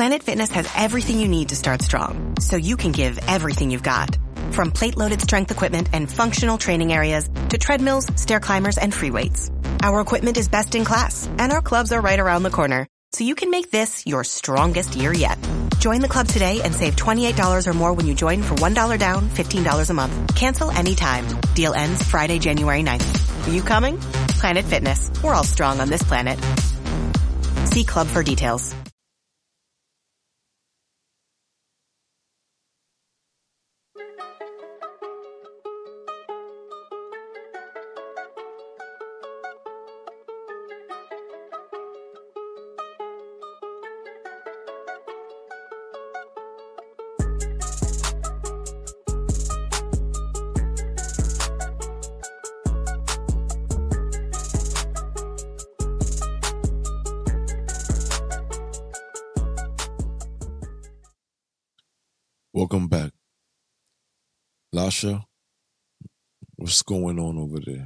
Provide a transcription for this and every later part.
Planet Fitness has everything you need to start strong, so you can give everything you've got. From plate-loaded strength equipment and functional training areas to treadmills, stair climbers, and free weights. Our equipment is best in class, and our clubs are right around the corner, so you can make this your strongest year yet. Join the club today and save $28 or more when you join for $1 down, $15 a month. Cancel anytime. Deal ends Friday, January 9th. Are you coming? Planet Fitness. We're all strong on this planet. See club for details. Welcome back. Lasha, what's going on over there?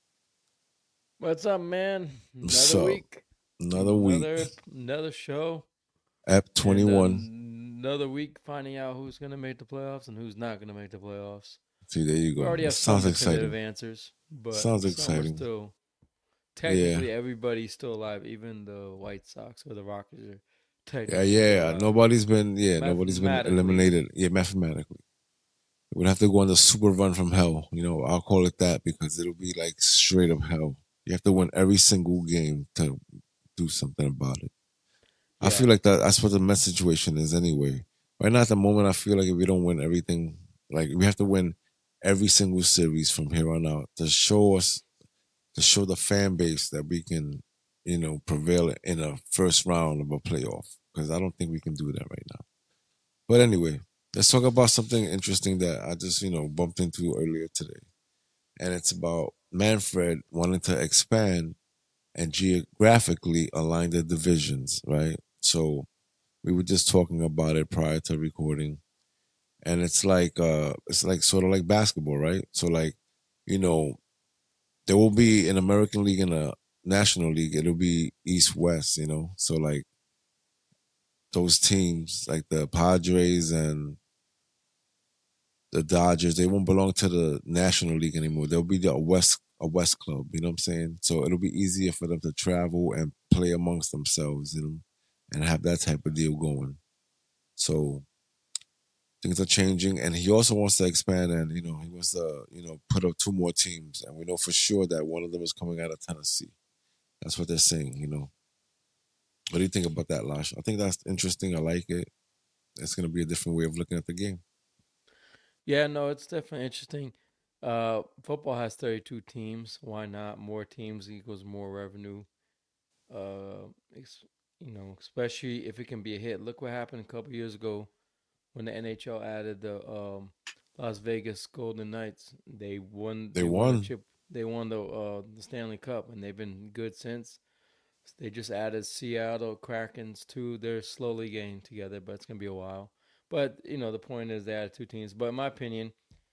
What's up, man? What's Another up? week, Another week. another show, App and 21. another week finding out who's gonna make the playoffs and who's not gonna make the playoffs. See, there you We go. already That have some sounds definitive exciting. answers, but Sounds some are exciting. still Yeah. technically everybody's still alive. Even the White Sox or the Rockets are Yeah, technically still yeah. alive. Nobody's been Mathematically. eliminated. Yeah, mathematically. We'd have to go on the super run from hell. I'll call it that because it'll be like straight up hell. You have to win every single game to do something about it. I feel Yeah, like that's what the Mets situation is anyway. Right now, at the moment, I feel like if we don't win everything, like we have to win every single series from here on out to show the fan base that we can, prevail in a first round of a playoff. Because I don't think we can do that right now. But anyway, let's talk about something interesting that I just, bumped into earlier today. And it's about Manfred wanting to expand and geographically align the divisions, right? So we were just talking about it prior to recording. And it's like sort of like basketball, right? So like, you know, there will be an American League and a National League. It'll be East West, So like those teams, like the Padres and the Dodgers, they won't belong to the National League anymore. They'll be a West club, you know what I'm saying? So it'll be easier for them to travel and play amongst themselves, and have that type of deal going. So things are changing, and he also wants to expand, and he wants to put up two more teams, and we know for sure that one of them is coming out of Tennessee. That's what they're saying. What do you think about that, Lash? I think that's interesting. I like it. It's going to be a different way of looking at the game. yeah. No, it's definitely interesting. Football has 32 teams. Why not? More teams equals more revenue. Uh, especially if it can be a hit. Look what happened a couple years ago when the NHL added the Las Vegas Golden Knights. They won. They They won the won. chip. They won the Stanley Cup, and they've been good since. They just added Seattle Krakens too. They're slowly getting together, but it's gonna be a while. But the point is they added two teams. But in my opinion,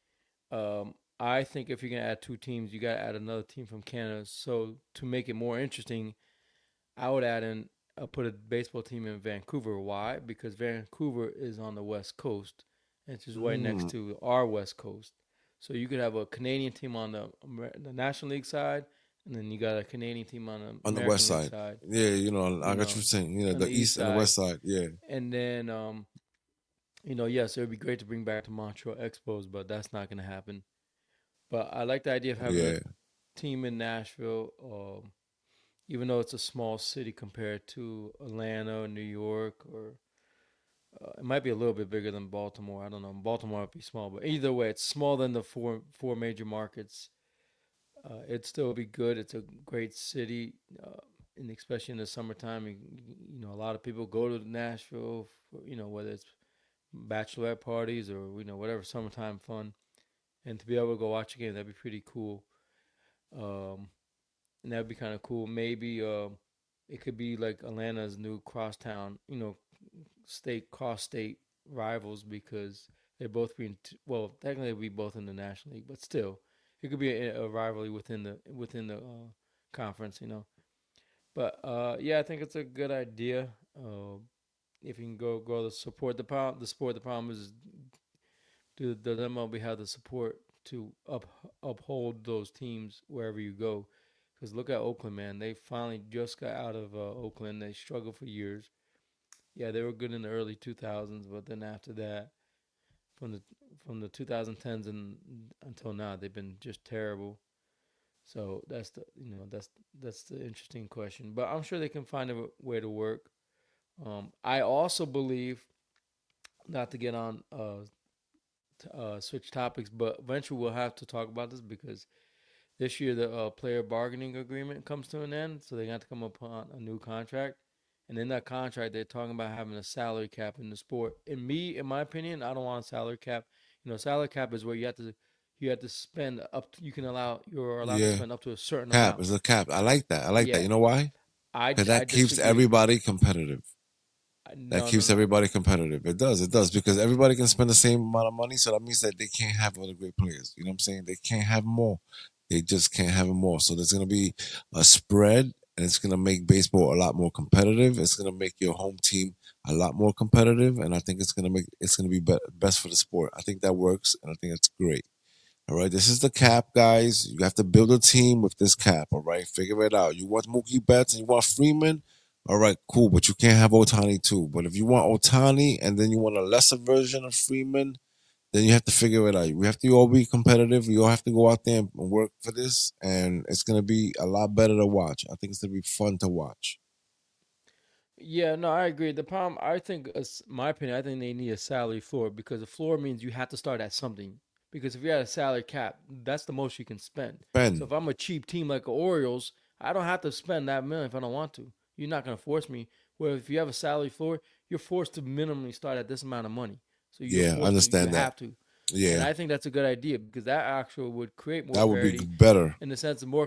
I think if you're gonna add two teams, you gotta add another team from Canada. So to make it more interesting, I would add in put a baseball team in Vancouver. Why? Because Vancouver is on the west coast, and it's just right next Mm. to our west coast. So you could have a Canadian team on the National League side, and then you got a Canadian team on the On the west American League side. side. Yeah, I You got you know, saying, on the the east east and the west side, side. Yeah. and then yes, it would be great to bring back the Montreal Expos, but that's not going to happen. But I like the idea of having a Yeah. team in Nashville. Even though it's a small city compared to Atlanta or New York, or it might be a little bit bigger than Baltimore. I don't know. Baltimore might be small, but either way, it's smaller than the four major markets. It'd still be good. It's a great city, and especially in the summertime, a lot of people go to Nashville for whether it's bachelorette parties or whatever summertime fun, and to be able to go watch a game, that'd be pretty cool. Um, and that'd be kind of cool. Maybe it could be like Atlanta's new crosstown, cross state rivals because they're both being well, technically it'd be both in the National League, but still, it could be a rivalry within the conference. But yeah, I think it's a good idea. if you can go to support the problem. The sport. The problem is, do the MLB have the support to uphold those teams wherever you go? Because look at Oakland, man. They finally just got out of Oakland. They struggled for years. Yeah, they were good in the early 2000s, but then after that, from the from the 2010s and until now, they've been just terrible. So that's the interesting question. But I'm sure they can find a way to work. I also believe, not to get on switch topics, but eventually we'll have to talk about this because this year the player bargaining agreement comes to an end, so they got to come upon a new contract. And in that contract, they're talking about having a salary cap in the sport. In my opinion, I don't want a salary cap. Salary cap is where you have to spend you're allowed to Yeah, spend up to a certain cap amount. is a cap. I like that. I like that. Yeah, You know why? Because I that keeps disagree. everybody competitive. That No, no, keeps no. everybody competitive. It does. It does because everybody can spend the same amount of money. So that means that they can't have other great players. You know what I'm saying? They can't have more. They just can't have more. So there's going to be a spread, and it's going to make baseball a lot more competitive. It's going to make your home team a lot more competitive, and I think it's going to be best for the sport. I think that works, and I think it's great. All right, this is the cap, guys. You have to build a team with this cap. All right, figure it out. You want Mookie Betts and you want Freeman. All right, cool, but you can't have Otani too. But if you want Otani and then you want a lesser version of Freeman, then you have to figure it out. We have to all be competitive. We all have to go out there and work for this, and it's gonna be a lot better to watch. I think it's gonna be fun to watch. Yeah, no, I agree. The problem, I think, my opinion, I think they need a salary floor because a floor means you have to start at something. Because if you're at a salary cap, that's the most you can spend. So Ben, if I'm a cheap team like the Orioles, I don't have to spend that million if I don't want to. You're not going to force me. Where if you have a salary floor, you're forced to minimally start at this amount of money. So you're yeah, I forced to, you understand that. have to. And Yeah, I think that's a good idea because that actually would create more that would be parity better. in the sense of more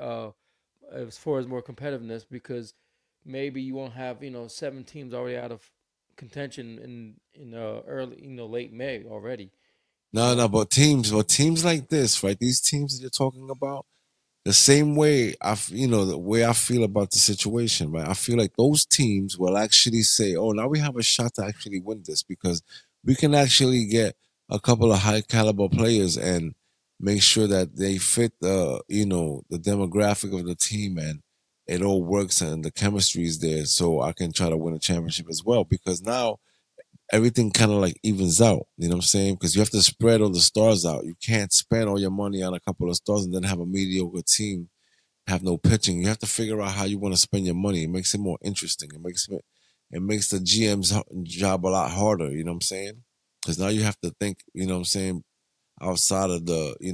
as far as more competitiveness because maybe you won't have 7 teams already out of contention in early late May already. You No, no, know, but teams like this, right? These teams that you're talking about, the same way the way I feel about the situation, right? I feel like those teams will actually say, "Oh, now we have a shot to actually win this because we can actually get a couple of high caliber players and make sure that they fit the demographic of the team and it all works and the chemistry is there, so I can try to win a championship as well." Because now everything kind of like evens out. You know what I'm saying? Because you have to spread all the stars out. You can't spend all your money on a couple of stars and then have a mediocre team have no pitching. You have to figure out how you want to spend your money. It makes it more interesting. It makes the GM's job a lot harder. You know what I'm saying? Because now you have to think. You know what I'm saying? Outside of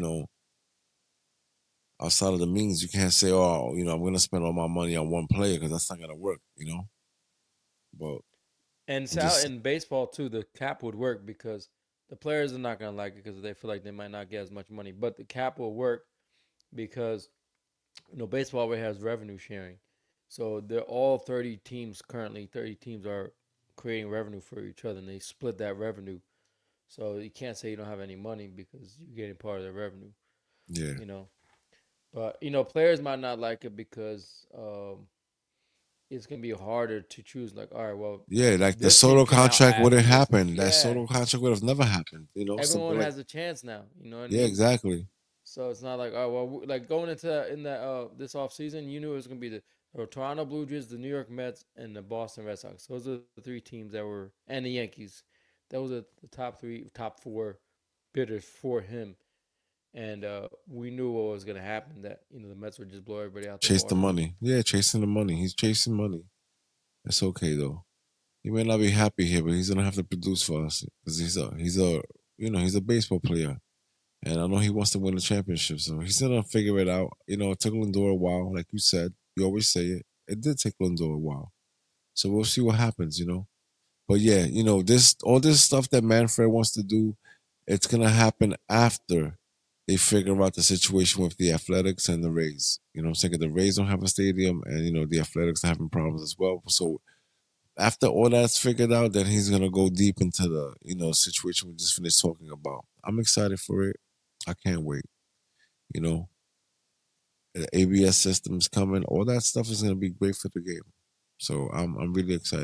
the means, you can't say, "Oh, I'm going to spend all my money on one player," because that's not going to work. But and I'm just in baseball too, the cap would work because the players are not going to like it because they feel like they might not get as much money. But the cap will work because baseball already has revenue sharing, so they're all 30 teams currently. 30 teams are creating revenue for each other, and they split that revenue. So you can't say you don't have any money because you're getting part of the revenue. yeah. You know, but players might not like it because it's gonna be harder to choose. Like, all right, well, Yeah, like the this team Soto can out contract wouldn't athlete this team. happen. That Yeah, Soto contract would have never happened. Something everyone like has a chance now. You know what I yeah, mean? exactly. So it's not like, oh well, like going into in that this off season, you knew it was gonna be the Toronto Blue Jays, the New York Mets, and the Boston Red Sox. Those are the three teams that were, and the Yankees. Those are the top four bidders for him. And we knew what was going to happen. That the Mets would just blow everybody out the Chase the water. money. Yeah, chasing the money. He's chasing money. It's okay though. He may not be happy here, but he's gonna have to produce for us because he's a baseball player, and I know he wants to win the championship. So he's gonna figure it out. It took Lindor a while, like you said. You always say it. It did take Lindor a while. So we'll see what happens. But yeah, this all this stuff that Manfred wants to do, it's gonna happen after they figure out the situation with the Athletics and the Rays. You know what I'm saying? 'Cause the Rays don't have a stadium, and the Athletics are having problems as well. So after all that's figured out, then he's gonna go deep into the situation we just finished talking about. I'm excited for it. I can't wait. You know, the ABS system's coming. All that stuff is gonna be great for the game. So I'm really excited.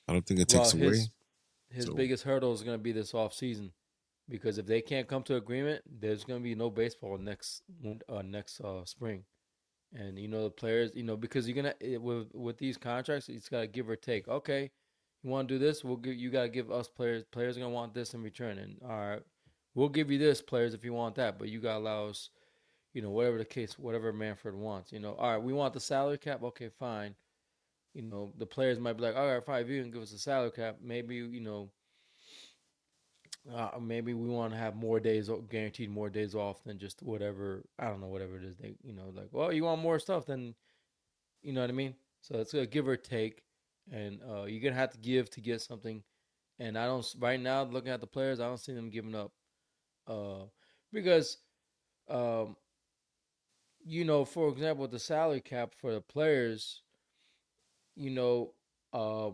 I don't think it Well, takes away. his So biggest hurdle is going to be this off season because if they can't come to agreement, there's going to be no baseball next spring. And the players, because you're gonna with these contracts, it's got to give or take. Okay, you want to do this? You got to give us players. Players are gonna want this in return, and all right, we'll give you this players if you want that, but you got to allow us, whatever the case, whatever Manfred wants. All right, we want the salary cap. Okay, fine. The players might be like, all right, fine, if you can give us a salary cap, maybe maybe we want to have more days, guaranteed more days off than just whatever. I don't know, whatever it is. They, like, well, you want more stuff, then you know what I mean. So it's a give or take, and you're gonna have to give to get something. And I don't right now looking at the players, I don't see them giving up, because, um, for example, the salary cap for the players, you know, um,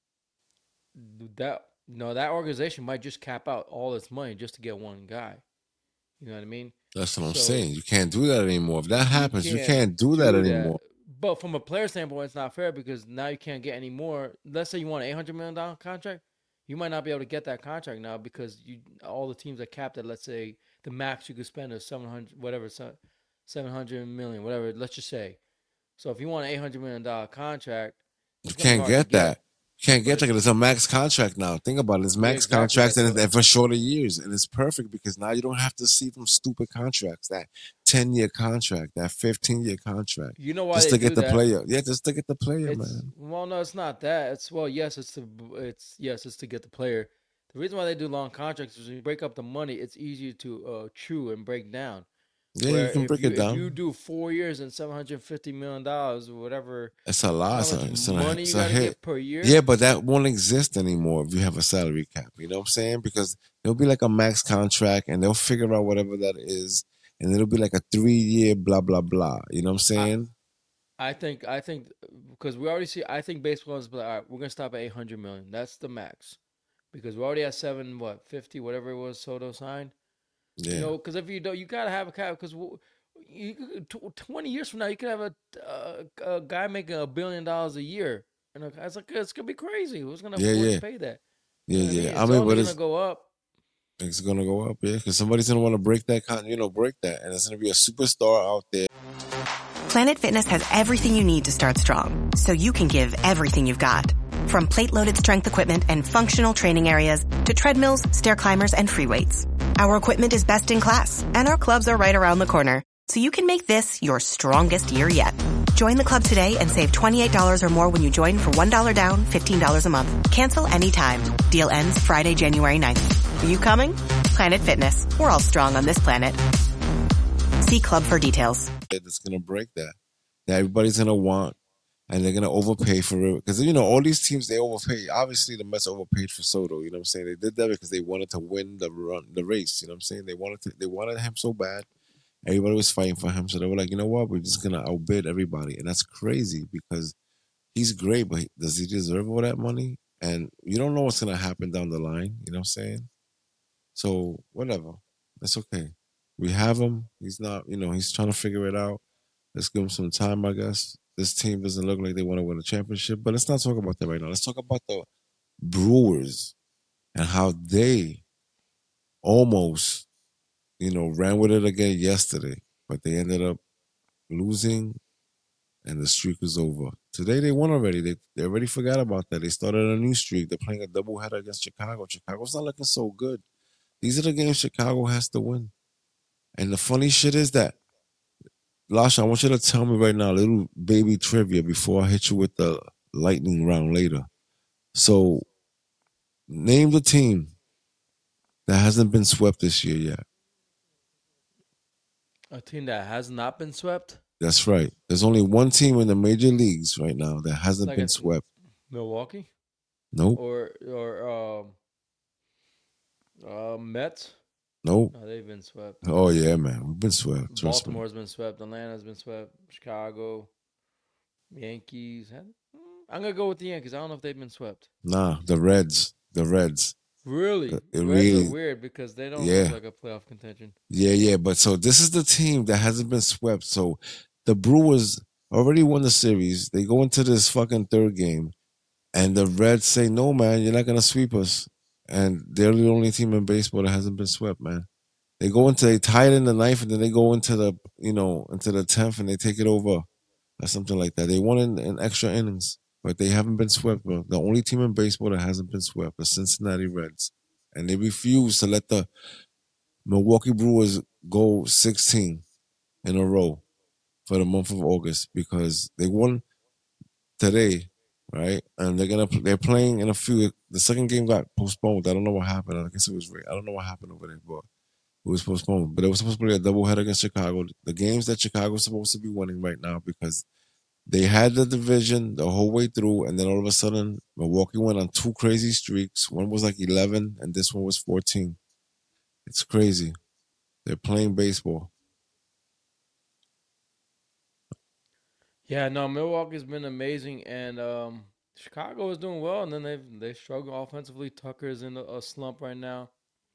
that that organization might just cap out all its money just to get one guy. You know what I mean? that's what I'm So saying. You can't do that anymore. If that you happens, you can't can't do that do that. anymore. But from a player standpoint, it's not fair because now you can't get any more. Let's say you want an $800 million contract, you might not be able to get that contract now because all the teams are capped at, let's say, the max you could spend is 700, whatever, 700 million, whatever. Let's just say. So if you want an $800 million contract, You it's gonna be can't hard to get get. that. You can't get But that. It's a max contract now. Think about it. It's yeah, max exactly. contracts That's what. and for shorter years. And it's perfect because now you don't have to see them stupid contracts, that 10-year contract, that 15-year contract. You know why Just they to get do the that? player. Yeah, just to get the player, It's man. well, no, it's not that. It's well, yes, it's to get the player. The reason why they do long contracts is when you break up the money, it's easier to chew and break down. Yeah, you Where can break it if you down. do 4 years and $750 million or whatever, It's a lot. how much money It's you a got to hit. give per year? Yeah, but that won't exist anymore if you have a salary cap. You know what I'm saying? Because there'll be like a max contract and they'll figure out whatever that is. And it'll be like a 3-year blah, blah, blah. You know what I'm I saying? I think because we already see. I think baseball is like, all right, we're gonna stop at 800 million. That's the max because we're already at 7 50 whatever it was Soto signed. Yeah. Because if you don't, you gotta have a cap. Because 20 years from now, you could have a guy making $1 billion a year, and it's like it's gonna be crazy. Who's gonna Yeah, afford to yeah. pay that? You Yeah, know what I mean? yeah. I It's mean, only but gonna go up. it's gonna go up, yeah, because somebody's gonna want to break that, break that, and it's gonna be a superstar out there. Planet Fitness has everything you need to start strong, so you can give everything you've got. From plate-loaded strength equipment and functional training areas to treadmills, stair climbers, and free weights. Our equipment is best in class, and our clubs are right around the corner, so you can make this your strongest year yet. Join the club today and save $28 or more when you join for $1 down, $15 a month. Cancel anytime. Deal ends Friday, January 9th. Are you coming? Planet Fitness. We're all strong on this planet. See club for details. That's gonna break that. That everybody's gonna want, and they're gonna overpay for it because all these teams they overpay. Obviously, the Mets overpaid for Soto. You know what I'm saying? They did that because they wanted to win the race. You know what I'm saying? They wanted him so bad. Everybody was fighting for him, so they were like, you know what? We're just gonna outbid everybody, and that's crazy because he's great, but does he deserve all that money? And you don't know what's gonna happen down the line. You know what I'm saying? So whatever, that's okay. We have him. He's not, he's trying to figure it out. Let's give him some time, I guess. This team doesn't look like they want to win a championship, but let's not talk about that right now. Let's talk about the Brewers and how they almost, ran with it again yesterday, but they ended up losing and the streak was over. Today they won already. They already forgot about that. They started a new streak. They're playing a doubleheader against Chicago. Chicago's not looking so good. These are the games Chicago has to win. And the funny shit is that, Lasha, I want you to tell me right now, a little baby trivia before I hit you with the lightning round later. So, name the team that hasn't been swept this year yet. A team that has not been swept. That's right. There's only one team in the major leagues right now that hasn't been swept. Milwaukee? Nope. Or Mets? Nope. No, they've been swept. Oh, yeah, man. We've been swept. Baltimore's been swept. Atlanta's been swept. Chicago. Yankees. I'm going to go with the Yankees. I don't know if they've been swept. Nah, the Reds. The Reds. Really? The Reds are weird because they don't look like a playoff contention. Yeah. But so this is the team that hasn't been swept. So the Brewers already won the series. They go into this fucking third game. And the Reds say, no, man, you're not going to sweep us. And they're the only team in baseball that hasn't been swept, man. They tie it in the ninth, and then they go into into the 10th, and they take it over or something like that. They won in extra innings, but they haven't been swept, bro. The only team in baseball that hasn't been swept, the Cincinnati Reds. And they refuse to let the Milwaukee Brewers go 16 in a row for the month of August because they won today, right? And they're playing in a few. The second game got postponed. I don't know what happened. I guess it was I don't know what happened over there, but it was postponed. But it was supposed to be a doubleheader against Chicago. The games that Chicago's supposed to be winning right now because they had the division the whole way through, and then all of a sudden Milwaukee went on 2 crazy streaks. One was like 11, and this one was 14. It's crazy. They're playing baseball. Yeah, no, Milwaukee's been amazing, and Chicago is doing well, and then they struggle offensively. Tucker's in a slump right now,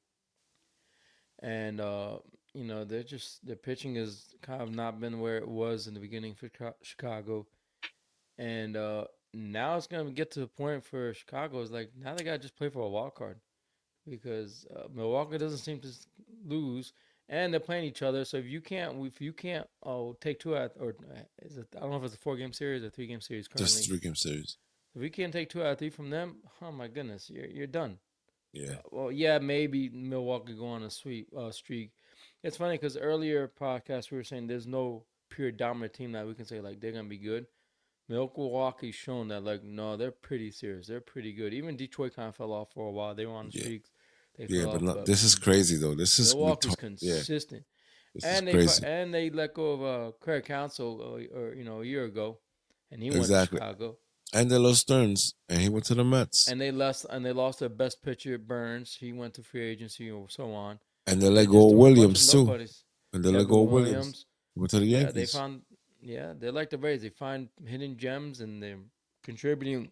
and their pitching has kind of not been where it was in the beginning for Chicago, and now it's gonna get to the point for Chicago is like now they gotta just play for a wild card because Milwaukee doesn't seem to lose, and they're playing each other. So if you can't take two out or is it I don't know if it's a 4 game series or 3 game series currently. Just 3 game series. If we can't take 2 out of 3 from them, oh my goodness, you're done. Yeah. Well, yeah, maybe Milwaukee go on a streak. It's funny because earlier podcast we were saying there's no pure dominant team that we can say like they're gonna be good. Milwaukee's shown that like no, they're pretty serious. They're pretty good. Even Detroit kind of fell off for a while. They were on streaks. They Yeah, fell but off. this is crazy though. This is Milwaukee's consistent, This and is crazy. they let go of Craig Counsell a year ago, and he went to Exactly. Chicago. And they lost Stearns, and he went to the Mets. And they lost their best pitcher Burns. He went to free agency or so on. And they let go of Williams too. And they let go of Williams. Williams. Went to the Yankees. They like the Rays. They find hidden gems and they're contributing.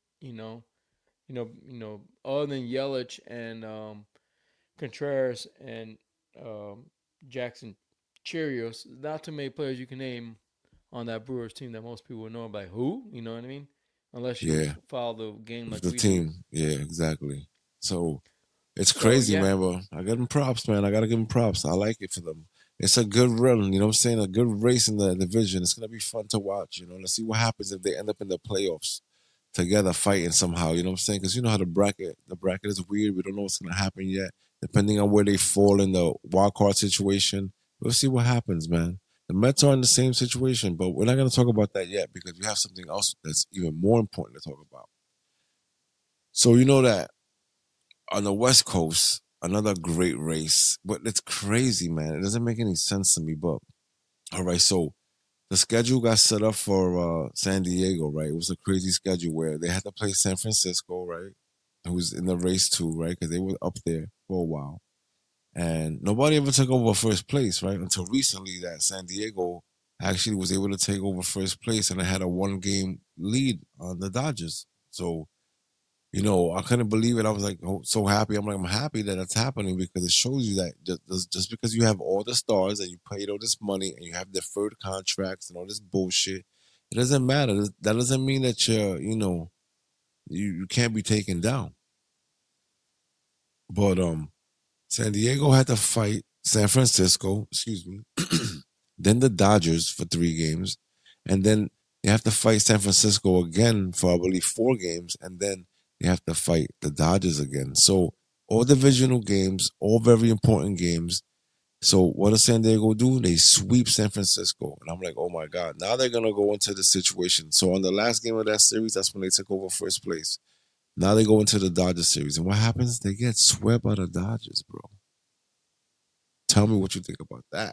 Other than Yelich and Contreras and Jackson Chirios, not too many players you can name on that Brewers team that most people would know about. Who? You know what I mean? Unless you follow the game like the team. Do. Yeah, exactly. So it's crazy, man. But I give them props, man. I gotta give them props. I like it for them. It's a good run, you know what I'm saying? A good race in the division. It's gonna be fun to watch, Let's see what happens if they end up in the playoffs together fighting somehow, you know what I'm saying? Because you know how the bracket is weird. We don't know what's gonna happen yet. Depending on where they fall in the wild card situation. We'll see what happens, man. The Mets are in the same situation, but we're not going to talk about that yet because we have something else that's even more important to talk about. So you know that on the West Coast, another great race, but it's crazy, man. It doesn't make any sense to me, but all right, so the schedule got set up for San Diego, right? It was a crazy schedule where they had to play San Francisco, right? Who's in the race too, right? Because they were up there for a while. And nobody ever took over first place, right? Until recently that San Diego actually was able to take over first place and they had a 1-game lead on the Dodgers. So, I couldn't believe it. I was like so happy. I'm happy that that's happening because it shows you that just because you have all the stars and you paid all this money and you have deferred contracts and all this bullshit, it doesn't matter. That doesn't mean that you can't be taken down. But San Diego had to fight San Francisco, then the Dodgers for 3 games, and then they have to fight San Francisco again for, I believe, 4 games, and then they have to fight the Dodgers again. So all divisional games, all very important games. So what does San Diego do? They sweep San Francisco. And I'm like, oh my God, now they're going to go into the situation. So on the last game of that series, that's when they took over first place. Now they go into the Dodgers series. And what happens? They get swept by the Dodgers, bro. Tell me what you think about that.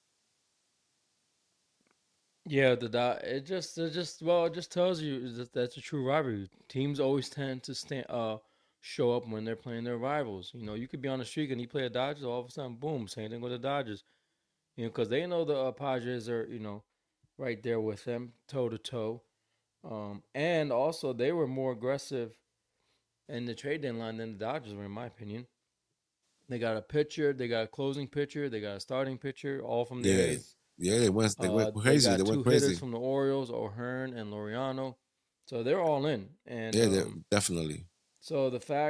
Yeah, it just tells you that's a true rivalry. Teams always tend to show up when they're playing their rivals. You could be on the streak and you play a Dodgers, all of a sudden, boom, same thing with the Dodgers. Because they know the Padres are right there with them, toe to toe. And also they were more aggressive in the trade deadline than the Dodgers were, in my opinion. They got a pitcher, they got a closing pitcher, they got a starting pitcher, all from the A's. Yeah, they went crazy. They got they went two crazy. hitters from the Orioles, O'Hearn and Laureano. So they're all in, and Yeah, definitely. so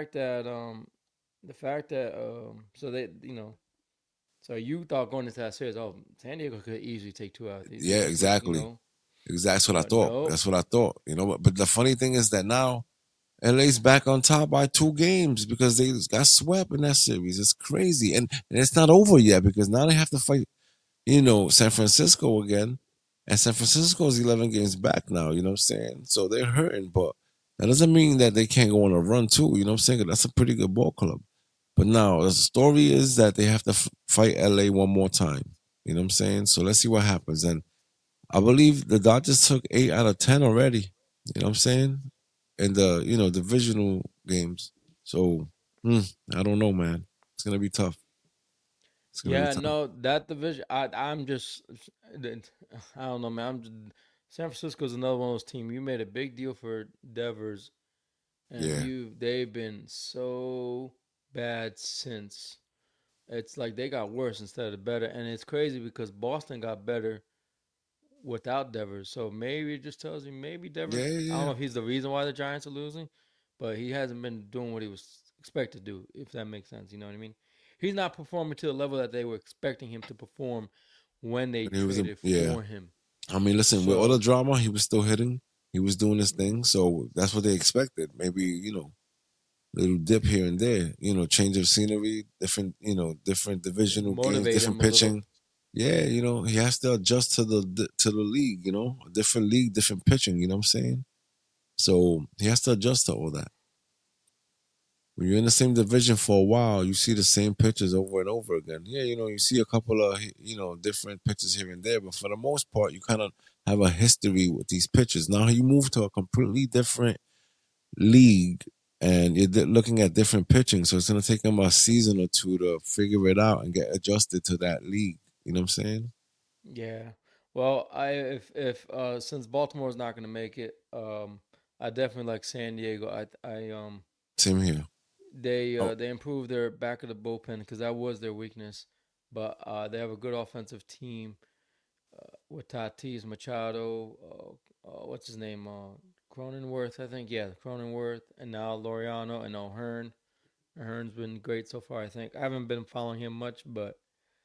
the fact that so they so you thought going into that series, oh, San Diego could easily take two out. Yeah, They could, exactly. Exactly. That's what I but thought. no, That's what I thought. You know, but the funny thing is that now LA's back on top by 2 games because they got swept in that series. It's crazy. And it's not over yet because now they have to fight, San Francisco again. And San Francisco is 11 games back now, you know what I'm saying? So they're hurting, but that doesn't mean that they can't go on a run too, you know what I'm saying? 'Cause that's a pretty good ball club. But now the story is that they have to fight LA one more time, you know what I'm saying? So let's see what happens. And I believe the Dodgers took 8 out of 10 already, you know what I'm saying? In the, divisional games. So I don't know, man. It's gonna be tough. It's gonna be yeah, tough. no, that division. I'm just, I don't know, man. San Francisco's another one of those teams. You made a big deal for Devers, and Yeah. they've been so bad since. It's like they got worse instead of better, and it's crazy because Boston got better without Devers. So maybe it just tells you maybe Yeah, Devers. I don't yeah. know if he's the reason why the Giants are losing, but he hasn't been doing what he was expected to do. If that makes sense, you know what I mean? He's not performing to the level that they were expecting him to perform when they And he was traded yeah. for him. I mean, listen, with all the So drama, he was still hitting. He was doing his thing. So that's what they expected. Maybe, little dip here and there, change of scenery, different, different divisional games, motivate different him a little. pitching. Yeah, he has to adjust to the league, a different league, different pitching, you know what I'm saying? So he has to adjust to all that. When you're in the same division for a while, you see the same pitches over and over again. Yeah, you see a couple of different pitches here and there, but for the most part, you kind of have a history with these pitches. Now you move to a completely different league, and you're looking at different pitching, so it's gonna take them a season or two to figure it out and get adjusted to that league. You know what I'm saying? Yeah. Well, I if since Baltimore's not going to make it, I definitely like San Diego. I Same here. Oh, they improved their back of the bullpen because that was their weakness, but they have a good offensive team with Tatis Machado. What's his name? Cronenworth, I think. Yeah, Cronenworth, and now Laureano and O'Hearn. O'Hearn's been great so far. I think I haven't been following him much, but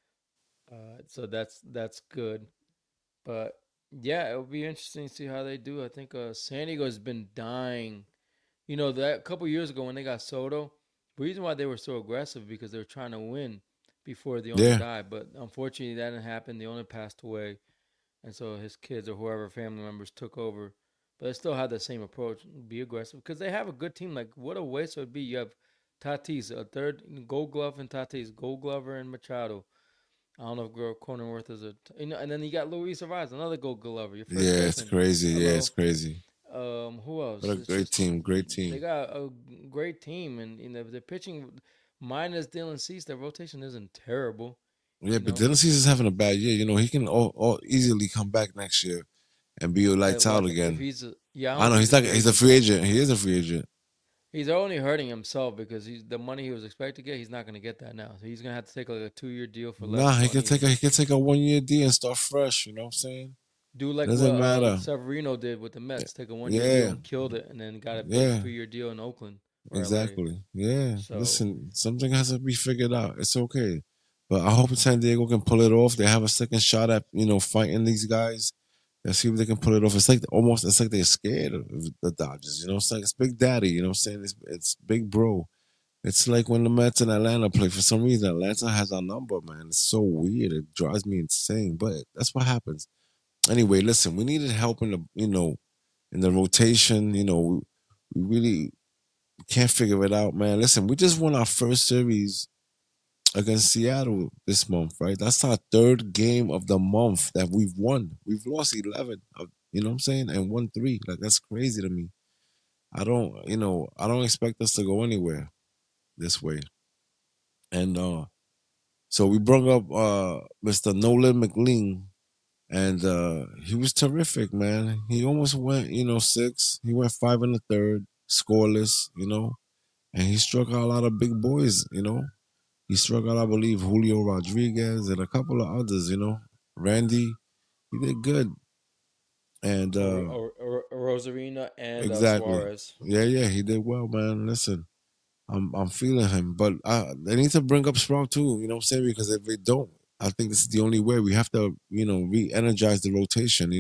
so that's good. But yeah, it'll be interesting to see how they do. I think San Diego's been dying. You know that a couple years ago when they got Soto, the reason why they were so aggressive because they were trying to win before the owner yeah, died. But unfortunately, that didn't happen. The owner passed away, and so his kids or whoever family members took over. But they still had the same approach: be aggressive because they have a good team. Like what a waste it would be. You have Tatis, a third Gold Glove, and Tatis, Gold Glover, and Machado. I don't know if Girl Cronenworth is and then you got Luis Ariz, another Gold Glover, your first yeah. It's baseman. crazy. Yeah, it's Hello. crazy. Who What else? a It's great just team. Great they team. got a great team, and the pitching minus Dylan Cease, their rotation isn't terrible. Yeah, You but know, Dylan Cease's having a bad year. He can all easily come back next year and be lights well, out if again. he's yeah, I I don't know think he's he's a not. free He's a agent free though. agent. He is a free agent. He's only hurting himself because the money he was expected to get, he's not going to get that now. So he's going to have to take like a 2 year deal for less Nah, he can money take a and he can take a 1 year deal and start fresh. You know what I'm saying? do It like what doesn't matter. Severino did with the Mets, take a 1 year deal Yeah, and killed it, and then got a big yeah, 3 year deal in Oakland or LA. exactly. Yeah. So Listen, something has to be figured out. It's okay, but I hope San Diego can pull it off. They have a second shot at fighting these guys. Let's see if they can pull it off. It's like almost it's like they're scared of the Dodgers. It's like it's Big Daddy. You know what I'm saying? It's Big Bro. It's like when the Mets in Atlanta play. For some reason, Atlanta has our number, man. It's so weird. It drives me insane. But that's what happens. Anyway, listen, we needed help in the rotation. We really can't figure it out, man. Listen, we just won our first series against Seattle this month, right? That's our third game of the month that we've won. We've lost 11, you know what I'm saying? And won 3. Like, that's crazy to me. I don't expect us to go anywhere this way. And so we brought up Mr. Nolan McLean, and he was terrific, man. He almost went, 6. He went 5 in the third, scoreless, and he struck out a lot of big boys, He struck out, I believe, Julio Rodriguez and a couple of others, Randy, he did good. And Rosarina and Exactly. Suarez. Yeah, he did well, man. Listen, I'm feeling him, but they need to bring up Sprout too. You know what I'm saying? Because if they don't, I think this is the only way. We have to, re-energize the rotation.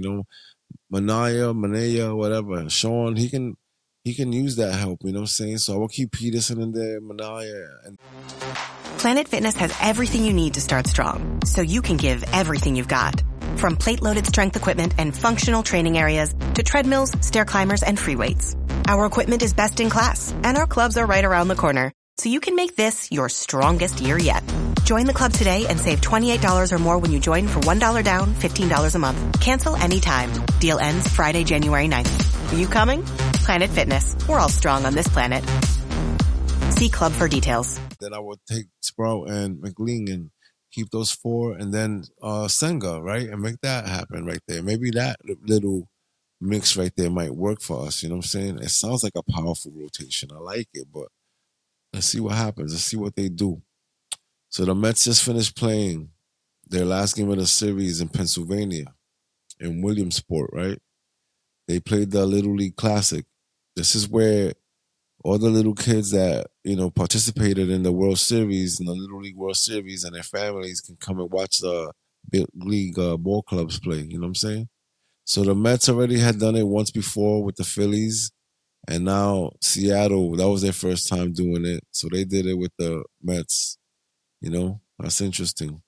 Manaya, whatever. Sean, he can use that help. You know what I'm saying? So I will keep Peterson in there, Manaya, and Planet Fitness has everything you need to start strong, so you can give everything you've got. From plate-loaded strength equipment and functional training areas to treadmills, stair climbers, and free weights. Our equipment is best in class, and our clubs are right around the corner, so you can make this your strongest year yet. Join the club today and save $28 or more when you join for $1 down, $15 a month. Cancel anytime. Deal ends Friday, January 9th. Are you coming? Planet Fitness. We're all strong on this planet. See club for details. then I would take Sprout and McLean and keep those four, and then Senga, right, and make that happen right there. Maybe that little mix right there might work for us. You know what I'm saying? It sounds like a powerful rotation. I like it, but let's see what happens. Let's see what they do. So the Mets just finished playing their last game of the series in Pennsylvania, in Williamsport, right? They played the Little League Classic. This is where all the little kids that, participated in the World Series, in the Little League World Series, and their families can come and watch the big league ball clubs play. You know what I'm saying? So the Mets already had done it once before with the Phillies, and now Seattle, that was their first time doing it. So they did it with the Mets. That's interesting.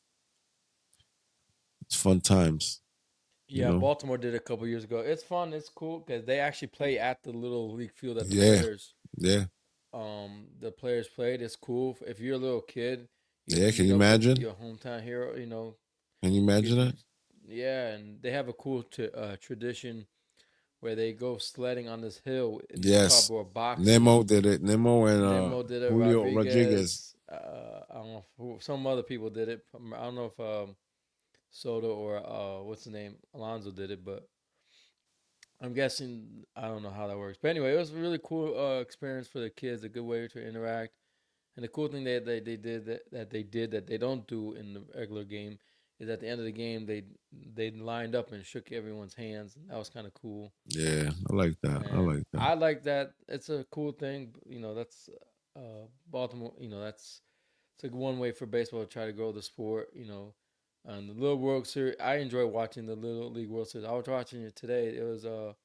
It's fun times. Yeah, Baltimore did it a couple years ago. It's fun. It's cool because they actually play at the little league field that the players. Yeah. The players played. It's cool. If you're a little kid. Can you imagine? Your hometown hero. Can you imagine that? Yeah, and they have a cool tradition where they go sledding on this hill. Yes. Boxing. Nemo did it. Nemo did it. Julio Rodriguez. I don't know who, some other people did it. I don't know if Soto or what's the name? Alonso did it, but I'm guessing I don't know how that works. But anyway, it was a really cool experience for the kids, a good way to interact. And the cool thing that they did that they don't do in the regular game is at the end of the game they lined up and shook everyone's hands. That was kind of cool. Yeah, I like that. And I like that. It's a cool thing. That's Baltimore. It's like one way for baseball to try to grow the sport. And the Little World Series, I enjoy watching the Little League World Series. I was watching it today. It was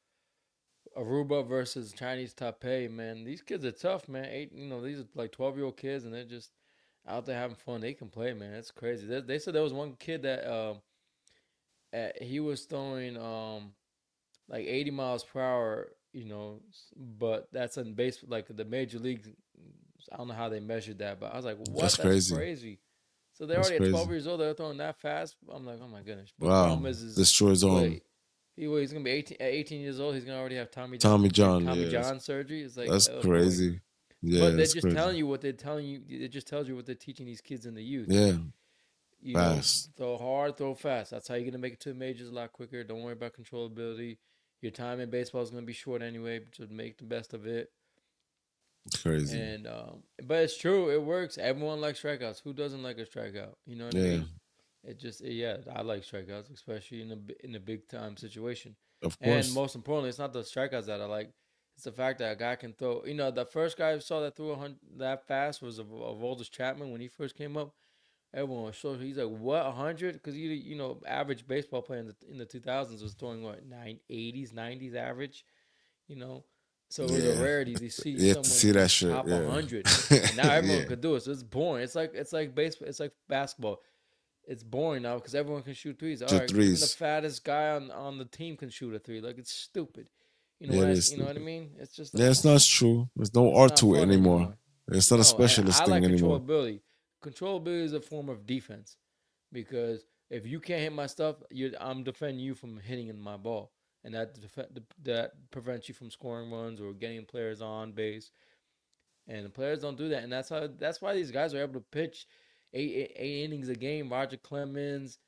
Aruba versus Chinese Taipei. Man, these kids are tough, man. These are like 12-year-old kids, and they're just out there having fun. They can play, man. It's crazy. They said there was one kid that he was throwing like 80 miles per hour. But that's in base, like the major leagues. I don't know how they measured that, but I was like, what? That's crazy. So they're already at 12 years old. They're throwing that fast. I'm like, oh my goodness. But wow. The problem is destroys arm. He's gonna be 18 years old. He's gonna already have Tommy John surgery. It's like that's crazy. Boy. Yeah, but they're just telling you what they're telling you. It just tells you what they're teaching these kids in the youth. Yeah, fast. Throw hard, throw fast. That's how you're gonna make it to the majors a lot quicker. Don't worry about controllability. Your time in baseball is gonna be short anyway. Just make the best of it. It's crazy. And but it's true. It works. Everyone likes strikeouts. Who doesn't like a strikeout? You know what I mean? It just I like strikeouts, especially in a big time situation. Of course. And most importantly, it's not the strikeouts that I like. It's the fact that a guy can throw. The first guy I saw that threw that fast was Aroldis Chapman when he first came up. Everyone was so he's like, what, 100? Because average baseball player in the 2000s was throwing what, 80s, 90s average. So it was a rarity to see someone to see that shit, top 100. And now everyone could do it. So it's boring. It's like baseball. It's like basketball. It's boring now because everyone can shoot threes. All right, even the fattest guy on the team can shoot a three. Like, it's stupid. You know what I mean? It's just it's not true. There's no art to it anymore. It's not a specialist thing anymore. Controllability. Controllability is a form of defense because if you can't hit my stuff, I'm defending you from hitting in my ball. And that prevents you from scoring runs or getting players on base. And the players don't do that. And that's why these guys are able to pitch eight innings a game. Roger Clemens,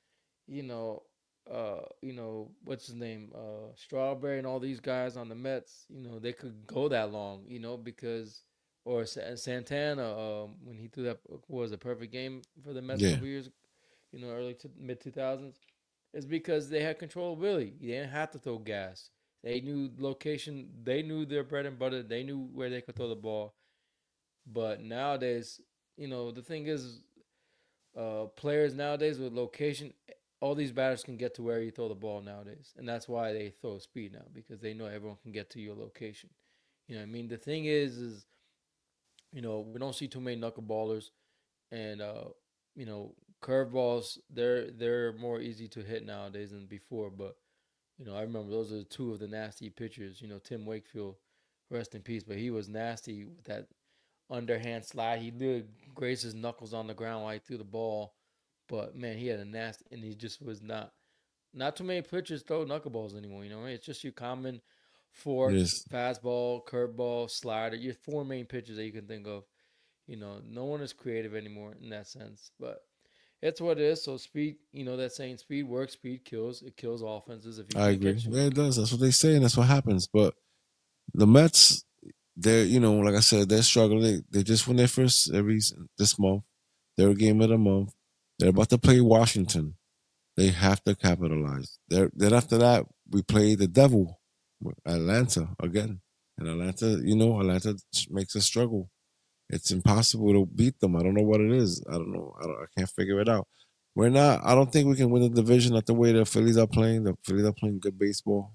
what's his name? Strawberry and all these guys on the Mets, they could go that long, because or Santana, when he threw that was a perfect game for the Mets a couple years, early to mid 2000s. It's because they had controllability. They didn't have to throw gas. They knew location. They knew their bread and butter. They knew where they could throw the ball. But nowadays, the thing is, players nowadays with location, all these batters can get to where you throw the ball nowadays, and that's why they throw speed now because they know everyone can get to your location. You know what I mean? The thing is we don't see too many knuckleballers, and curveballs. They're more easy to hit nowadays than before. But I remember those are two of the nasty pitchers. Tim Wakefield, rest in peace, but he was nasty with that underhand slide. He did graze his knuckles on the ground while he threw the ball. But man, he had a nasty, and he just was not too many pitchers throw knuckleballs anymore. It's just your common fork, Yes. fastball, curveball, slider. Your four main pitches that you can think of. No one is creative anymore in that sense. But it's what it is. So speed, that saying, speed works, speed kills. It kills offenses if you I can't agree. get to Yeah, it. it does. That's what they say, and that's what happens. But the Mets, they're like I said, they're struggling. They just won their first series this month. Their game of the month. They're about to play Washington. They have to capitalize. Then after that, we play the Devil, Atlanta again. And Atlanta makes a struggle. It's impossible to beat them. I don't know what it is. I don't know. I can't figure it out. We're not. I don't think we can win the division at the way the Phillies are playing. The Phillies are playing good baseball.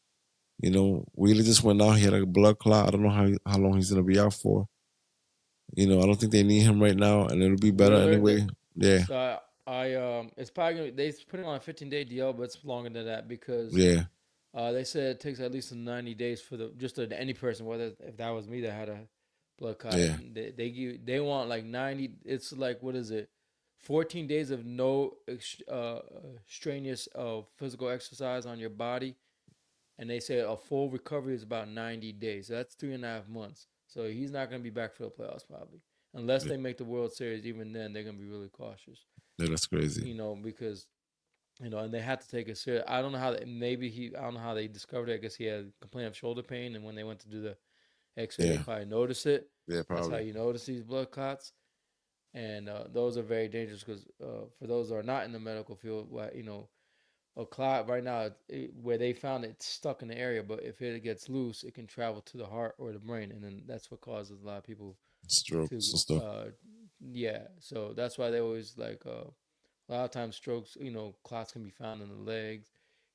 Wheeler just went out. He had a blood clot. I don't know how long he's gonna be out for. I don't think they need him right now, and it'll be better anyway. Yeah. So it's probably they put him on a 15-day DL, but it's longer than that because Yeah. they said it takes at least 90 days for any person, whether if that was me that had a blood clot. Yeah. They want like 90. It's like, what is it? 14 days of no strenuous physical exercise on your body, and they say a full recovery is about 90 days. So that's 3.5 months. So he's not going to be back for the playoffs probably, unless they make the World Series. Even then, they're going to be really cautious. Yeah, that's crazy. Because and they had to take it serious. I don't know how I don't know how they discovered it. I guess he had complaint of shoulder pain, and when they went to do the X-ray, they probably noticed it. Yeah, probably. That's how you notice these blood clots, and those are very dangerous because for those that are not in the medical field, a clot right now where they found it stuck in the area, but if it gets loose, it can travel to the heart or the brain, and then that's what causes a lot of people strokes and stuff. Yeah, so that's why they always like a lot of times strokes. Clots can be found in the legs.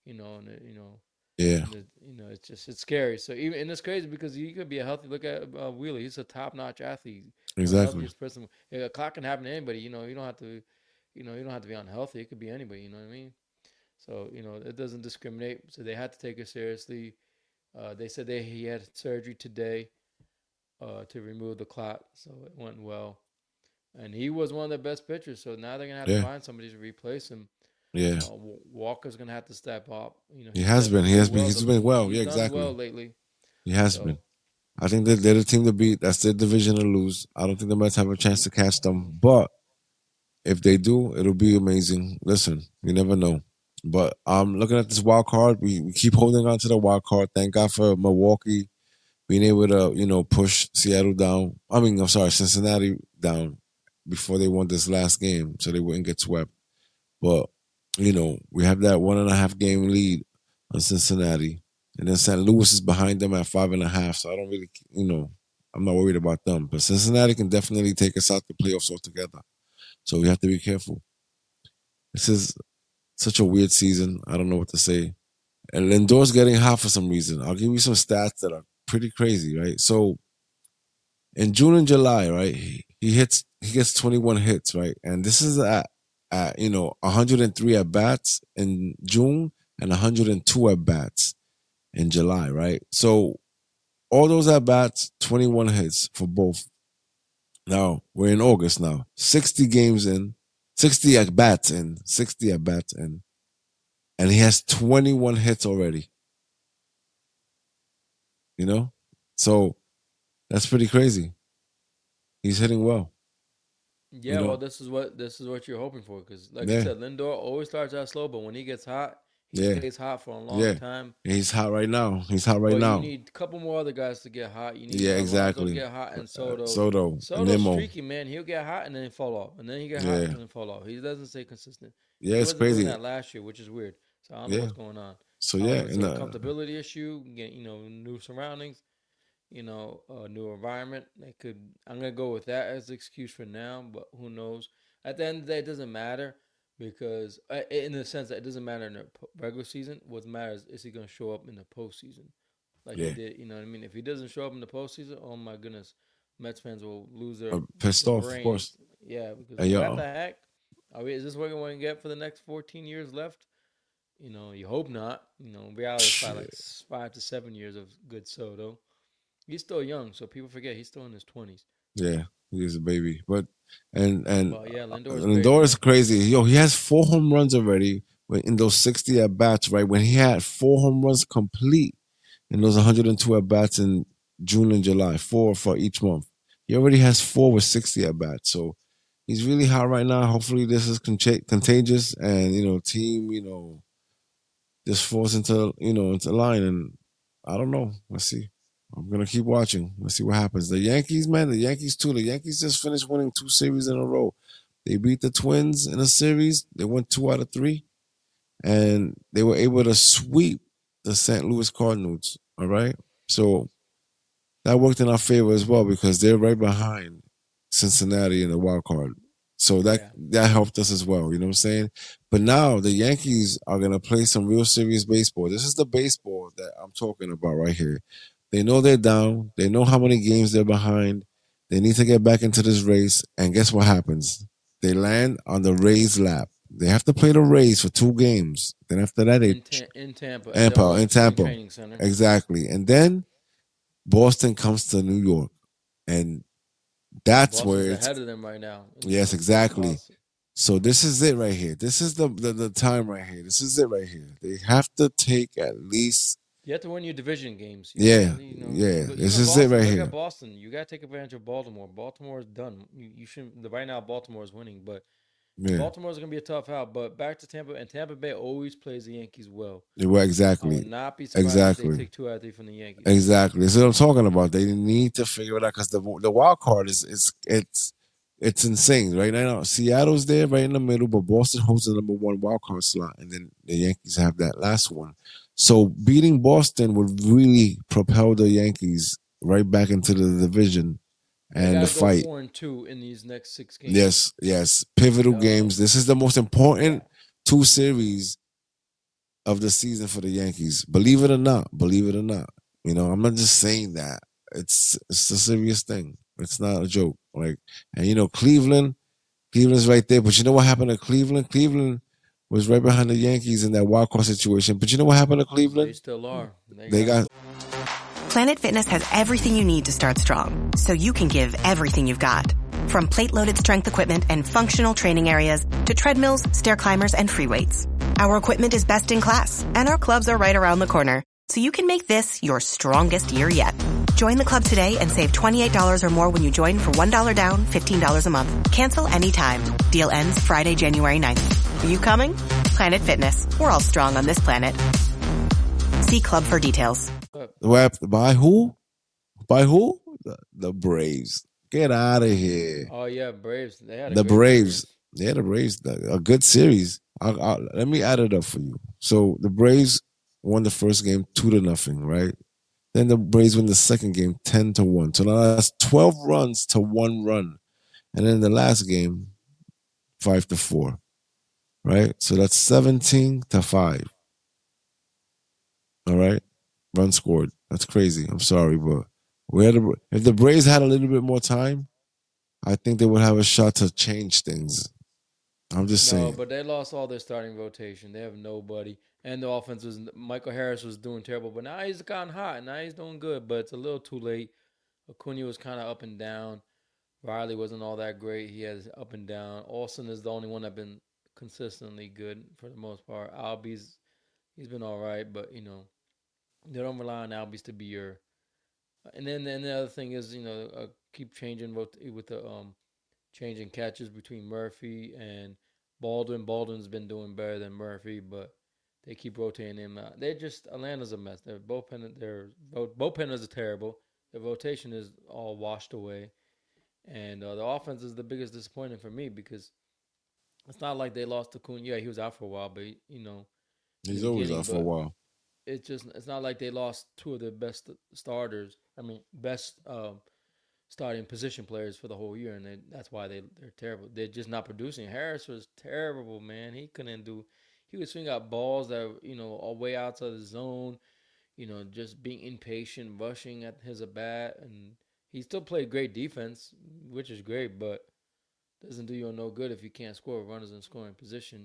Yeah. It's scary. So and it's crazy because you could be a healthy. Look at Wheeler. He's a top-notch athlete. Exactly. The healthiest person. A clot can happen to anybody. You don't have to. You don't have to be unhealthy. It could be anybody. You know what I mean? So it doesn't discriminate. So they had to take it seriously. They said he had surgery today to remove the clot. So it went well. And he was one of the best pitchers. So now they're gonna have to find somebody to replace him. Yeah. Walker's gonna have to step up. He has been. He's been well. Yeah, exactly. Well lately. He has been. I think that they're the team to beat. That's their division to lose. I don't think the Mets have a chance to catch them. But if they do, it'll be amazing. Listen, you never know. But looking at this wild card, we keep holding on to the wild card. Thank God for Milwaukee being able to, push Seattle down. Cincinnati down before they won this last game, so they wouldn't get swept. But we have that 1.5 game lead on Cincinnati, and then St. Louis is behind them at 5.5. So I don't really, I'm not worried about them. But Cincinnati can definitely take us out the playoffs altogether. So we have to be careful. This is such a weird season. I don't know what to say. And Lindor's getting hot for some reason. I'll give you some stats that are pretty crazy, right? So in June and July, right, he gets 21 hits, right? And this is at 103 at bats in June and 102 at bats in July, right? So all those at bats, 21 hits for both. Now we're in August now. 60 games in, 60 at bats in, and he has 21 hits already. So that's pretty crazy. He's hitting well. Yeah, well, this is what you're hoping for because, like I said, Lindor always starts out slow, but when he gets hot, he stays hot for a long time. He's hot right now. You need a couple more other guys to get hot. You need exactly to get hot, and Soto's streaky, man. He'll get hot and then fall off, and then he get hot and then fall off. He doesn't stay consistent. Yeah, it's crazy. He wasn't doing that last year, which is weird. So I don't know what's going on. So I yeah, would and say comfortability issue, get new surroundings, a new environment. They could. I'm gonna go with that as the excuse for now, but who knows? At the end of the day, it doesn't matter because, in the sense that it doesn't matter in the regular season. What matters is he gonna show up in the postseason, like he yeah, did. You know what I mean? If he doesn't show up in the postseason, oh my goodness, Mets fans will lose pissed their off, of brains. course. Yeah, because And what yo, the heck? Is this what we're going to get for the next 14 years left? You hope not. Reality is probably like 5 to 7 years of good Soto. He's still young, so people forget he's still in his 20s. yeah, he's a baby. But and But yeah, Lindor is great, Lindor is man. crazy. Yo, he has 4 home runs already in those 60 at bats. Right when he had 4 home runs complete in those 102 at bats in June and July, 4 for each month. He already has 4 with 60 at bats. So he's really hot right now. Hopefully this is contagious and team just falls into line. And I don't know. Let's see. I'm gonna keep watching. Let's see what happens. The Yankees, man, the Yankees too. The Yankees just finished winning 2 series in a row. They beat the Twins in a series. They won 2 out of 3, and they were able to sweep the St. Louis Cardinals. All right, so that worked in our favor as well because they're right behind Cincinnati in the wild card. So that helped us as well. You know what I'm saying? But now the Yankees are gonna play some real serious baseball. This is the baseball that I'm talking about right here. They know they're down. They know how many games they're behind. They need to get back into this race. And guess what happens? They land on the Rays' lap. They have to play the Rays for 2 games. Then after that, In Tampa, in Tampa, training center. exactly. And then Boston comes to New York, and that's Boston's where it's ahead of them right now. yes, exactly. So this is it right here. This is the time right here. This is it right here. They have to take at least You have to win your division games. yeah. This is it right Look here. at Boston. You got to take advantage of Baltimore. Baltimore is done. You shouldn't. Right now, Baltimore is winning, but Yeah, Baltimore is going to be a tough out. But back to Tampa, and Tampa Bay always plays the Yankees well. well, I exactly, would not be surprised if they take 2 out of 3 from the Yankees. exactly. That's what I'm talking about. They need to figure it out because the wild card is it's insane right now. Seattle's there right in the middle, but Boston holds the #1 wild card slot, and then the Yankees have that last one. So beating Boston would really propel the Yankees right back into the division and the fight. 4-2 in these next 6 games. Yes. Pivotal games. This is the most important 2 series of the season for the Yankees. Believe it or not. I'm not just saying that. It's a serious thing. It's not a joke. Cleveland's right there. But you know what happened to Cleveland? Cleveland was right behind the Yankees in that wild card situation. But you know what happened to Cleveland? They still are. They got Planet Fitness has everything you need to start strong, so you can give everything you've got. From plate-loaded strength equipment and functional training areas to treadmills, stair climbers, and free weights. Our equipment is best in class, and our clubs are right around the corner, so you can make this your strongest year yet. Join the club today and save $28 or more when you join for $1 down, $15 a month. Cancel anytime. Deal ends Friday, January 9th. Are you coming? Planet Fitness. We're all strong on this planet. See club for details. by who? By who? The Braves. Get out of here. Oh yeah, Braves. They had The Braves. Yeah, the Braves. A good series. Let me add it up for you. So the Braves won the first game 2-0, right? Then the Braves win the second game 10-1. So now that's 12 runs to 1 run. And then the last game, 5-4. Right? So that's 17-5. All right? Run scored. That's crazy. I'm sorry, but if the Braves had a little bit more time, I think they would have a shot to change things. I'm just saying. No, but they lost all their starting rotation. They have nobody. And the offense Michael Harris was doing terrible, but now he's gotten hot. Now he's doing good, but it's a little too late. Acuna was kind of up and down. Riley wasn't all that great. He has up and down. Austin is the only one that's been consistently good for the most part. He's been all right, but they don't rely on Albies to be your. And then the other thing is keep changing with the changing catches between Murphy and Baldwin. Baldwin's been doing better than Murphy, but they keep rotating him out. Atlanta's a mess. Their bullpenners are terrible. The rotation is all washed away. And the offense is the biggest disappointment for me because it's not like they lost to Kun. Yeah, he was out for a while, but he's always out for a while. it's not like they lost two of their best starters. I mean, best starting position players for the whole year, and that's why they're terrible. They're just not producing. Harris was terrible, man. He couldn't do. He would swing out balls that all way outside the zone. Just being impatient, rushing at his bat, and he still played great defense, which is great, but doesn't do you no good if you can't score runners in scoring position.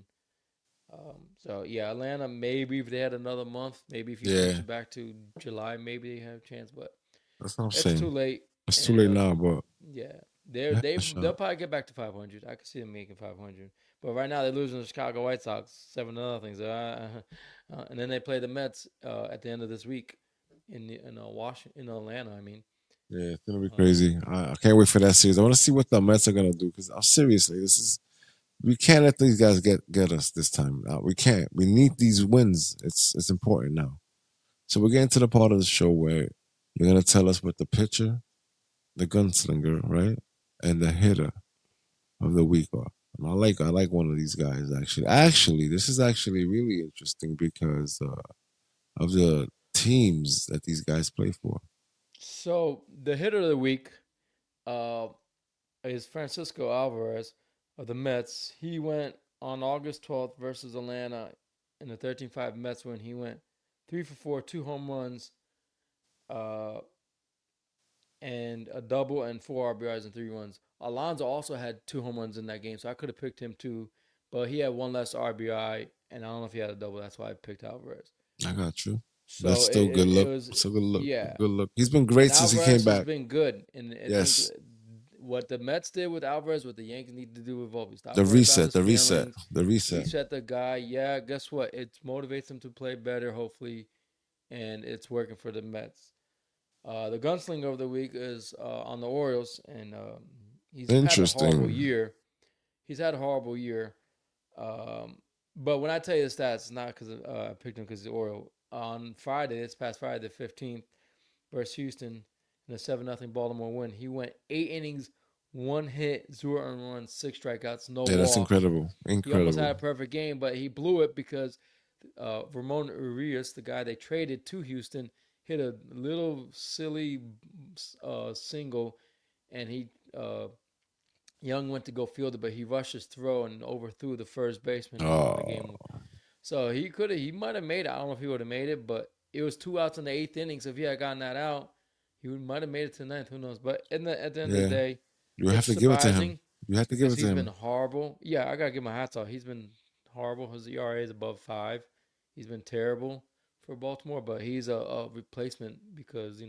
So yeah, Atlanta, maybe if they had another month, maybe if you push Yeah, it back to July, maybe they have a chance, but that's what I'm it's too saying. late. It's too And late now, but yeah, they have a they'll shot. probably get back to 500. I can see them making 500, but right now they're losing to the Chicago White Sox 7-0. So and then they play the Mets at the end of this week in Washington, in Atlanta. I mean, Yeah, it's gonna be um, crazy. I can't wait for that series. I want to see what the Mets are gonna do because seriously, this is we can't let these guys get us this time. We can't. We need these wins. It's important now. So we're getting to the part of the show where you're gonna tell us what the pitcher, the gunslinger, right, and the hitter of the week are. And I like one of these guys actually. Actually, this is actually really interesting because of the teams that these guys play for. so the hitter of the week uh, is Francisco Alvarez of the Mets. He went on August 12th versus Atlanta in the 13-5 Mets win. He went 3 for 4, 2 home runs, uh, and a double and 4 RBIs and 3 runs. Alonso also had 2 home runs in that game, so I could have picked him too, but he had one less RBI, and I don't know if he had a double. That's why I picked Alvarez. I got you. That's So still good it look. was, Still good look. yeah. Good look. He's been And great since he came Alvarez has back. been good, and I think Yes. what the Mets did with Alvarez, what the Yankees need to do with Volpe. Stop The worrying about reset. his The reset. feelings. The reset. Reset the guy. Yeah, guess what? It motivates him to play better, hopefully, and it's working for the Mets. The gunslinger of the week is on the Orioles, and he's had a horrible Interesting. year. He's had a horrible year. But when I tell you the stats, it's not because I picked him because he's Oriole. On Friday, this past Friday, the 15th, versus Houston in a 7-0 Baltimore win, he went 8 innings, 1 hit, 0 earned runs, 6 strikeouts, no Yeah, that's walks. incredible. He almost had a Incredible. perfect game, but he blew it because Ramon Urias, the guy they traded to Houston, hit a little silly single, and Young went to go field it, but he rushed his throw and overthrew the first baseman and won the Oh, game. So he might have made it. I don't know if he would have made it, but it was 2 outs in the 8th inning. So if he had gotten that out, he might have made it to the ninth. Who knows? But at the end of the yeah. day, You have it's to give it to him. surprising You have to give because it to he's been him. horrible. Yeah, I gotta give my hats off. He's been horrible. His ERA is above 5. He's been terrible for Baltimore, but he's a replacement because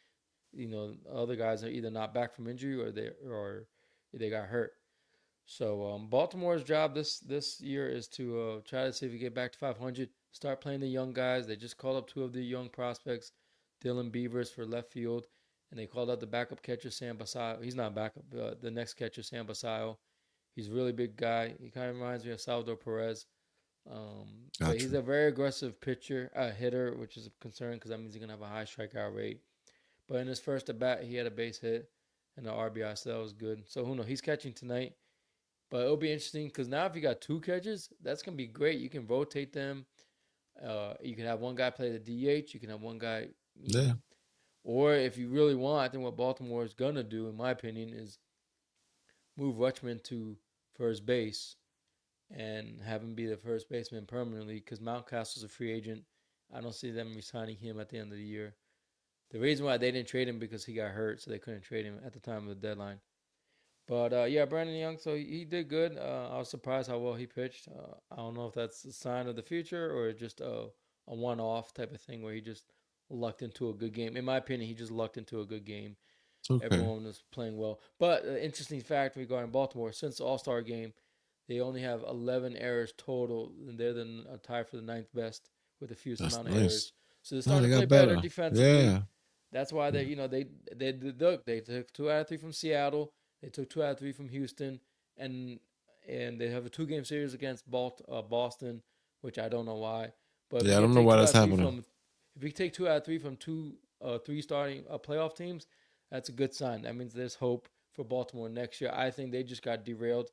other guys are either not back from injury or they got hurt. So Baltimore's job this year is to try to see if we get back to 500. Start playing the young guys. They just called up 2 of the young prospects, Dylan Beavers for left field, and they called out the backup catcher Sam Basayo. He's not backup. The next catcher Sam Basayo. He's a really big guy. He kind of reminds me of Salvador Perez. But he's Gotcha. a very aggressive hitter, which is a concern because that means he's gonna have a high strikeout rate. But in his first at bat, he had a base hit and the RBI, so that was good. So who knows? He's catching tonight. But it'll be interesting because now if you got 2 catchers, that's gonna be great. You can rotate them. You can have one guy play the DH. You can have one guy, Yeah. or if you really want, I think what Baltimore is gonna do, in my opinion, is move Rutschman to first base and have him be the first baseman permanently because Mountcastle's a free agent. I don't see them resigning him at the end of the year. The reason why they didn't trade him because he got hurt, so they couldn't trade him at the time of the deadline. But yeah, Brandon Young, so he did good. I was surprised how well he pitched. I don't know if that's a sign of the future or just a one-off type of thing where he just lucked into a good game. In my opinion, he just lucked into a good game. It's okay. Everyone was playing well. But interesting fact regarding Baltimore, since the All-Star game, they only have 11 errors total, and they're tied for the ninth best with the fewest That's amount of nice. errors. So they're No, starting they to play got better better. defensively. Yeah. That's why they took 2 out of 3 from Seattle. They took 2 out of 3 from Houston, and they have a 2-game series against Boston, which I don't know why. But if you Yeah, I can don't know take why two out that's of three happening. from if you take 2 out of 3 from 3 starting playoff teams, that's a good sign. That means there's hope for Baltimore next year. I think they just got derailed.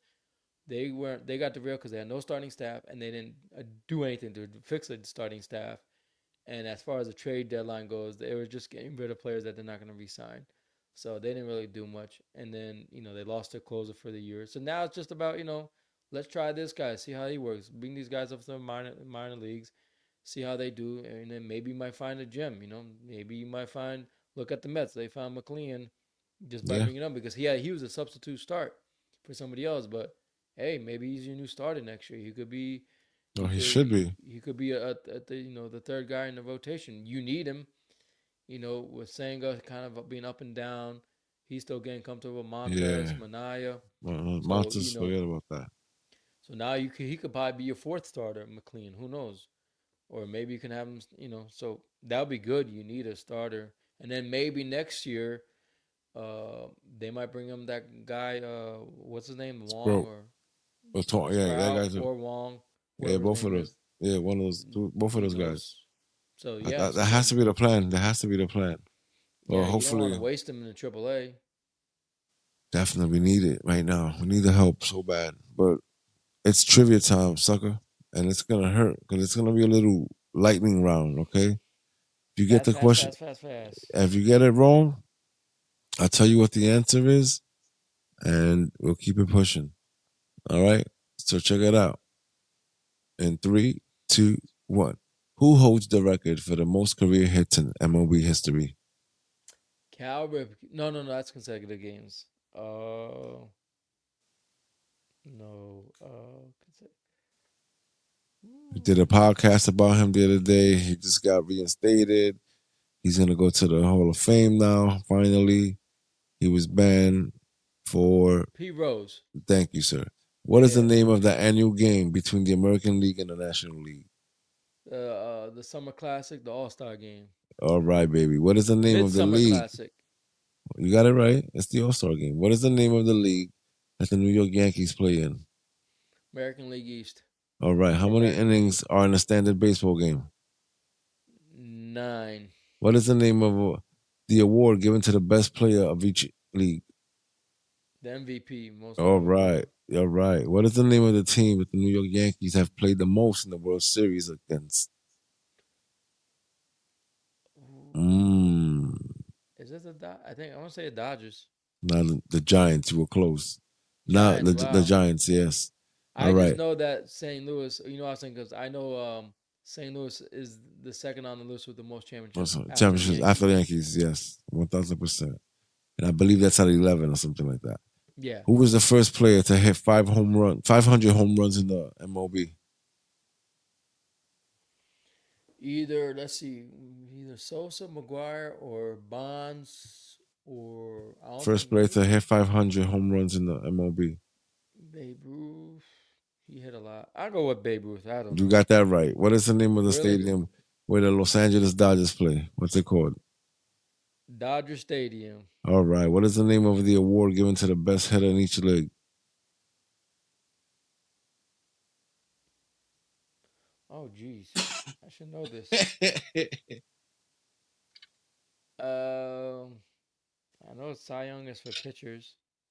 They got derailed because they had no starting staff and they didn't do anything to fix the starting staff. And as far as the trade deadline goes, they were just getting rid of players that they're not going to re-sign. So they didn't really do much. And then, they lost their closer for the year. So now it's just about, let's try this guy, see how he works. Bring these guys up to the minor leagues, see how they do. And then maybe you might find a gem, Maybe you might look at the Mets. They found McLean just by bringing him because he was a substitute start for somebody else. But, hey, maybe he's your new starter next year. He could be. He should be. He could be at the the third guy in the rotation. You need him. With Senga kind of being up and down, he's still getting comfortable. Montes, Manaya, Montes, forget about that. So now he could probably be your fourth starter, McLean. Who knows? Or maybe you can have him. So that would be good. You need a starter, and then maybe next year, they might bring him that guy. What's his name? Wong that guy's or Wong. Yeah, both of those. Yeah, one of those two. Both of those guys. So yeah, that has to be the plan. That has to be the plan. Well, hopefully, you don't want to waste them in the AAA. Definitely, we need it right now. We need the help so bad. But it's trivia time, sucker, and it's gonna hurt because it's gonna be a little lightning round. Okay, if you get the question, fast. If you get it wrong, I'll tell you what the answer is, and we'll keep it pushing. All right. So check it out. In 3, 2, 1. Who holds the record for the most career hits in MLB history? Cal Ripken. No, that's consecutive games. No. We did a podcast about him the other day. He just got reinstated. He's going to go to the Hall of Fame now, finally. He was banned for... Pete Rose. Thank you, sir. What is the name of the annual game between the American League and the National League? The Summer Classic, the All-Star Game. All right, baby. What is the name of the league? Classic. You got it right. It's the All-Star Game. What is the name of the league that the New York Yankees play in? American League East. All right. How many innings are in a standard baseball game? 9. What is the name of the award given to the best player of each league? The MVP. All right. All right. What is the name of the team that the New York Yankees have played the most in the World Series against? Is this I think I want to say the Dodgers. No, the Giants. You were close. The Giants. Yes. I just know that St. Louis. I was saying because I know St. Louis is the second on the list with the most championships. After the Yankees. Yes, 1,000%. And I believe that's at 11 or something like that. Yeah. Who was the first player to hit 500 home runs in the MLB? Either Sosa, McGuire, or Bonds, or first player to hit 500 home runs in the MLB. Babe Ruth. He hit a lot. I'll go with Babe Ruth. I don't know. You got that right. What is the name of the stadium where the Los Angeles Dodgers play? What's it called? Dodger Stadium. All right. What is the name of the award given to the best hitter in each league? Oh, geez. I should know this. I know Cy Young is for pitchers.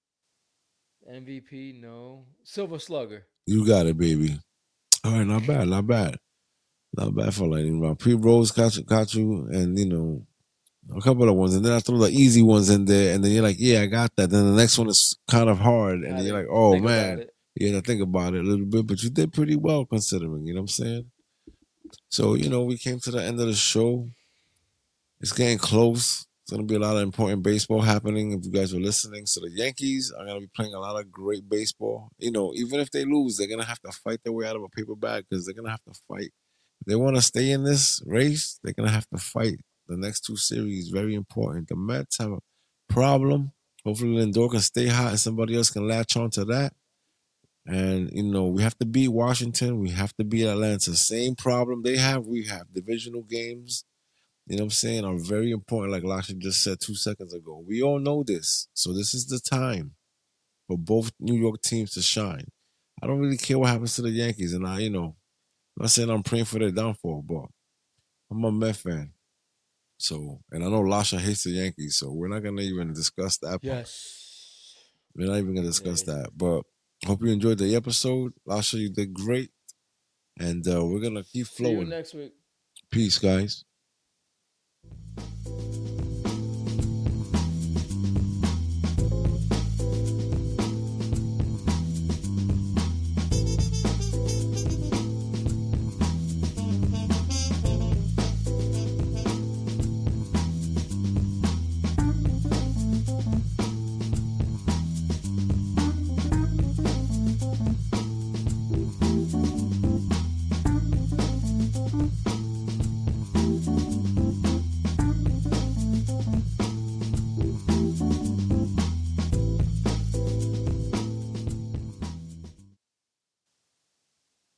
MVP, no. Silver Slugger. You got it, baby. All right, not bad. Not bad for lightning round. Pete Rose got you, and a couple of ones, and then I throw the easy ones in there, and then you're like, yeah, I got that. Then the next one is kind of hard, and then you're like, oh man, you got to think about it a little bit, but you did pretty well considering. You know what I'm saying? So we came to the end of the show. It's getting close. It's going to be a lot of important baseball happening if you guys are listening. So the Yankees are going to be playing a lot of great baseball. Even if they lose, they're going to have to fight their way out of a paper bag because they're going to have to fight. If they want to stay in this race, they're going to have to fight. The next 2 series, very important. The Mets have a problem. Hopefully Lindor can stay hot and somebody else can latch on to that. And, we have to beat Washington. We have to beat Atlanta. Same problem they have. We have divisional games. You know what I'm saying? Are very important, like Lasha just said 2 seconds ago. We all know this. So this is the time for both New York teams to shine. I don't really care what happens to the Yankees. And I'm not saying I'm praying for their downfall, but I'm a Met fan. So, and I know Lasha hates the Yankees, so we're not going to even discuss that part. Yes. We're not even going to discuss that. But hope you enjoyed the episode. Lasha, you did great. And we're going to keep flowing. See you next week. Peace, guys.